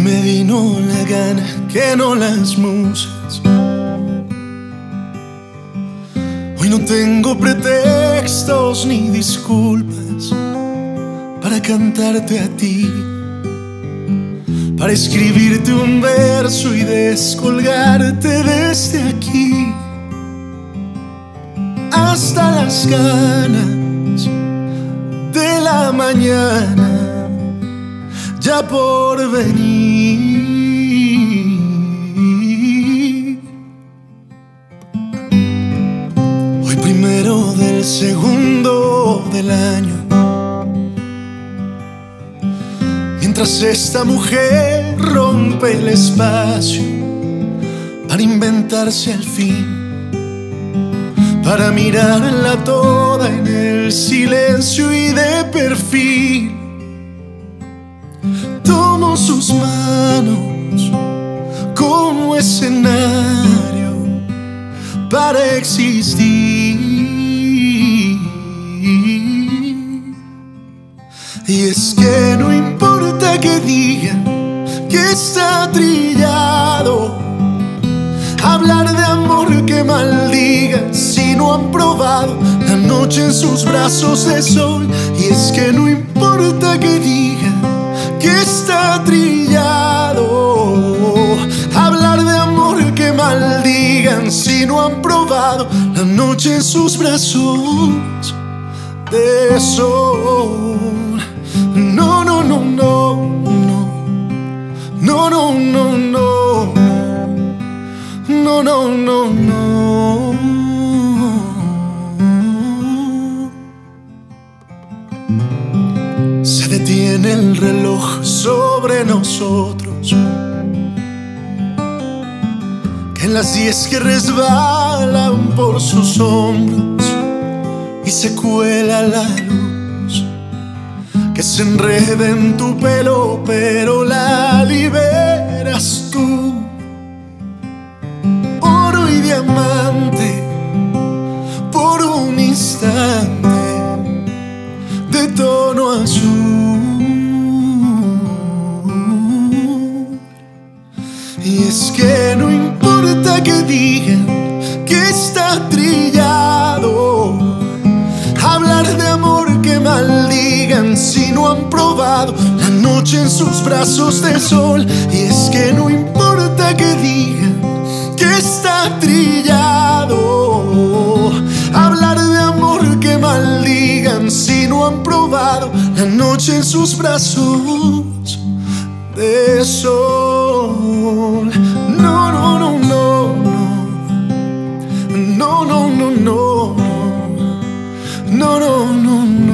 me vino la gana que no las musas. Hoy no tengo pretextos ni disculpas para cantarte a ti, para escribirte un verso y descolgarte desde aquí hasta las ganas de la mañana ya por venir. Hoy primero del segundo del año, mientras esta mujer rompe el espacio para inventarse al fin, para mirarla toda en el silencio y de perfil. Tomo sus manos como escenario para existir. Y es que no importa que digan que está trillado, hablar de amor que maldigan si no han probado la noche en sus brazos de sol. Y es que no importa que digan que está trillado, hablar de amor que maldigan si no han probado la noche en sus brazos de sol. No, no, no, no, no, no, no, no, no, no, no, no, no. Se detiene el reloj sobre nosotros, que en las 10 que resbalan por sus hombros y se cuela la luz, que se enreda en tu pelo pero la liberas tú. Oro y diamante por un instante de tono azul. Y es que no importa que digan que está trillado, hablar de amor que maldigan si no han probado la noche en sus brazos de sol. Y es que no importa que digan que está trillado, hablar de amor que maldigan si no han probado la noche en sus brazos de sol. No, no, no, no, no, no, no, no, no, no, no, no, no.